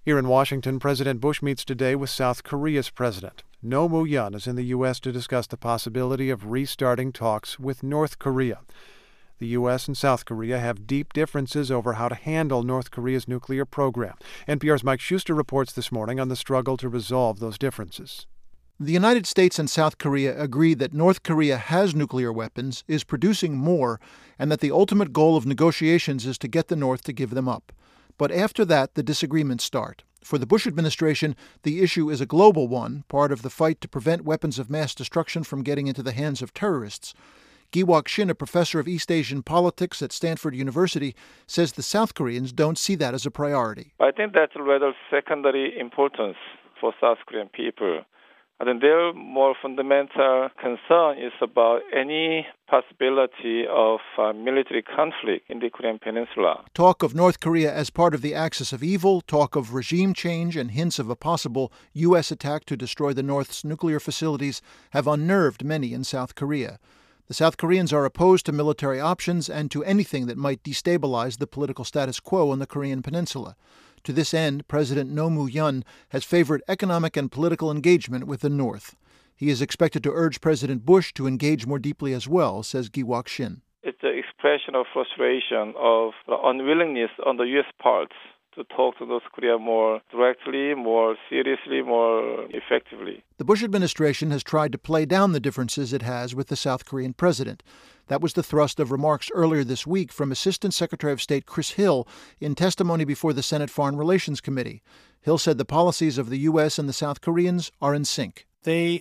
Here in Washington, President Bush meets today with South Korea's president. Roh Moo-hyun is in the U.S. to discuss the possibility of restarting talks with North Korea. The U.S. and South Korea have deep differences over how to handle North Korea's nuclear program. NPR's Mike Schuster reports this morning on the struggle to resolve those differences. The United States and South Korea agree that North Korea has nuclear weapons, is producing more, and that the ultimate goal of negotiations is to get the North to give them up. But after that, the disagreements start. For the Bush administration, the issue is a global one, part of the fight to prevent weapons of mass destruction from getting into the hands of terrorists. Gi-Wook Shin, a professor of East Asian politics at Stanford University, says the South Koreans don't see that as a priority. I think that's rather secondary importance for South Korean people. I think their more fundamental concern is about any possibility of military conflict in the Korean Peninsula. Talk of North Korea as part of the axis of evil, talk of regime change, and hints of a possible U.S. attack to destroy the North's nuclear facilities have unnerved many in South Korea. The South Koreans are opposed to military options and to anything that might destabilize the political status quo on the Korean Peninsula. To this end, President Roh Moo-hyun has favored economic and political engagement with the North. He is expected to urge President Bush to engage more deeply as well, says Gi-Wook Shin. It's an expression of frustration, of the unwillingness on the U.S. part to talk to North Korea more directly, more seriously, more effectively. The Bush administration has tried to play down the differences it has with the South Korean president. That was the thrust of remarks earlier this week from Assistant Secretary of State Chris Hill in testimony before the Senate Foreign Relations Committee. Hill said the policies of the U.S. and the South Koreans are in sync. They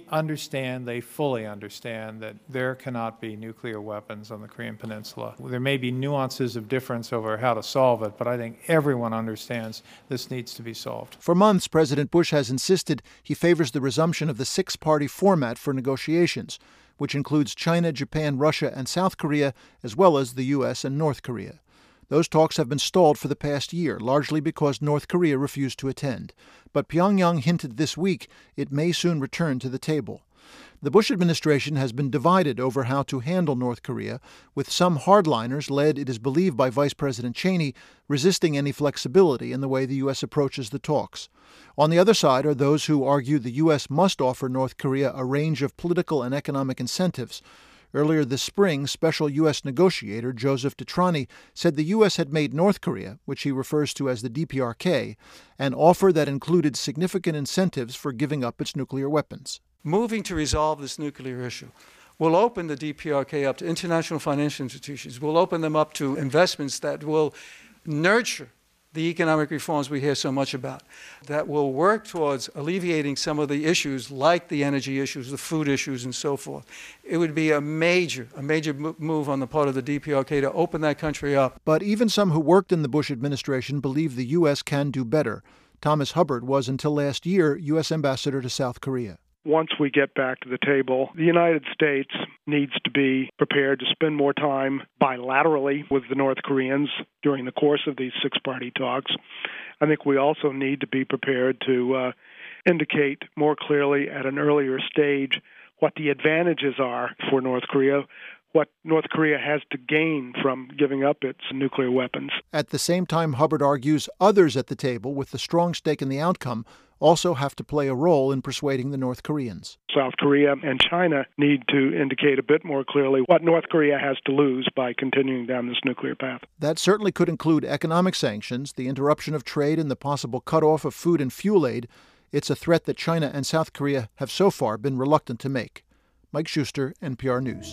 fully understand that there cannot be nuclear weapons on the Korean Peninsula. There may be nuances of difference over how to solve it, but I think everyone understands this needs to be solved. For months, President Bush has insisted he favors the resumption of the six-party format for negotiations, which includes China, Japan, Russia, and South Korea, as well as the U.S. and North Korea. Those talks have been stalled for the past year, largely because North Korea refused to attend. But Pyongyang hinted this week it may soon return to the table. The Bush administration has been divided over how to handle North Korea, with some hardliners, led, it is believed, by Vice President Cheney, resisting any flexibility in the way the U.S. approaches the talks. On the other side are those who argue the U.S. must offer North Korea a range of political and economic incentives. Earlier this spring, Special U.S. Negotiator Joseph DeTrani said the U.S. had made North Korea, which he refers to as the DPRK, an offer that included significant incentives for giving up its nuclear weapons. Moving to resolve this nuclear issue will open the DPRK up to international financial institutions, will open them up to investments that will nurture the economic reforms we hear so much about, that will work towards alleviating some of the issues like the energy issues, the food issues, and so forth. It would be a major move on the part of the DPRK to open that country up. But even some who worked in the Bush administration believe the U.S. can do better. Thomas Hubbard was, until last year, U.S. ambassador to South Korea. Once we get back to the table, the United States needs to be prepared to spend more time bilaterally with the North Koreans during the course of these six-party talks. I think we also need to be prepared to indicate more clearly at an earlier stage what the advantages are for North Korea, what North Korea has to gain from giving up its nuclear weapons. At the same time, Hubbard argues others at the table with a strong stake in the outcome also have to play a role in persuading the North Koreans. South Korea and China need to indicate a bit more clearly what North Korea has to lose by continuing down this nuclear path. That certainly could include economic sanctions, the interruption of trade, and the possible cutoff of food and fuel aid. It's a threat that China and South Korea have so far been reluctant to make. Mike Schuster, NPR News.